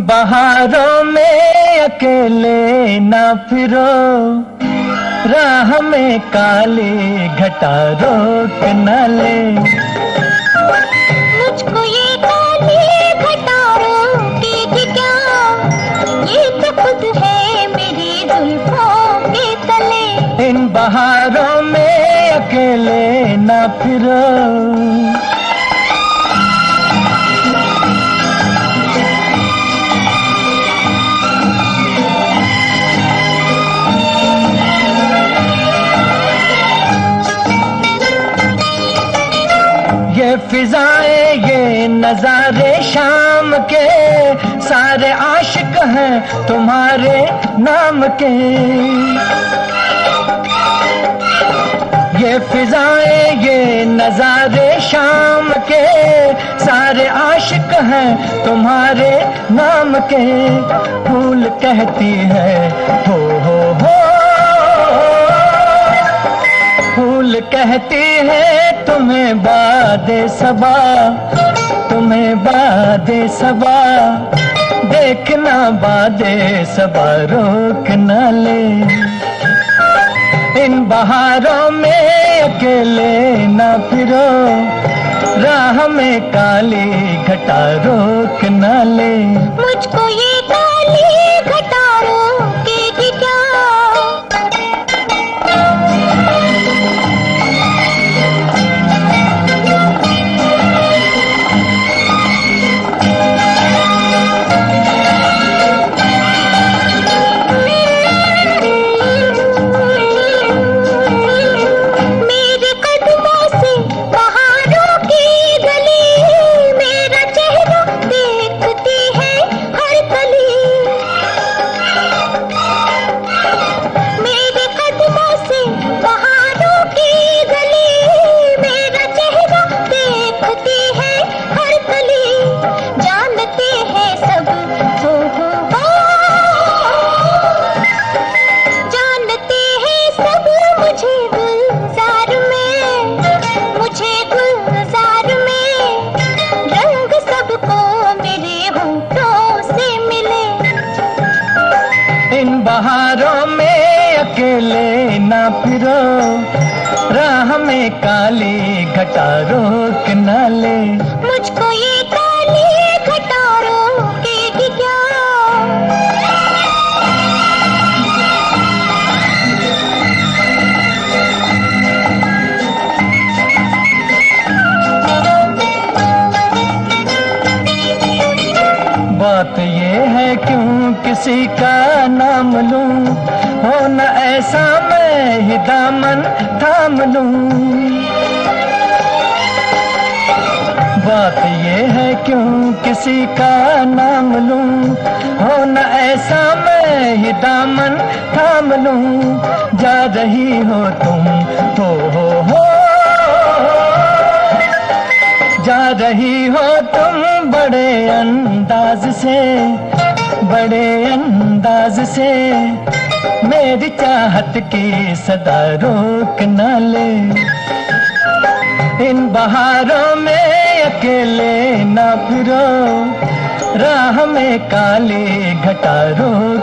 बहारों में अकेले ना फिरो, राह में काली घटा रोक न ले। मुझको ये काली घटा रोकेगी क्या, ये तो खुद है मेरी जुल्फों के तले। इन बहारों में अकेले ना फिरो। ये फिजाएं ये नजारे शाम के, सारे आशिक हैं तुम्हारे नाम के। ये फिजाएं ये नजारे शाम के, सारे आशिक हैं तुम्हारे नाम के। फूल कहती है हो हो, फूल कहती है तुम्हें बादे सबा, तुम्हें बादे सबा। देखना बादे सबा रोक न ले। इन बहारों में अकेले ना फिरो, राह में काली घटा रोक न ले। मुझको ये काली घटा रोकेगी क्या। बहारों में अकेले ना फिरो, राह में काली घटा रोक न ले। मुझको ये काली घटा रोकेगी क्या। बात ये है क्यों किसी का नाम लूं, हो न ऐसा मैं ही दामन थाम लूं। बात ये है क्यों किसी का नाम लूं, हो न ऐसा मैं ही दामन थाम लूं। जा रही हो तुम हो, जा रही हो तुम बड़े अंदाज से, बड़े अंदाज से। मेरी चाहत की सदा रोक न ले। इन बहारों में अकेले ना फिरो, राह में काली घटा रोक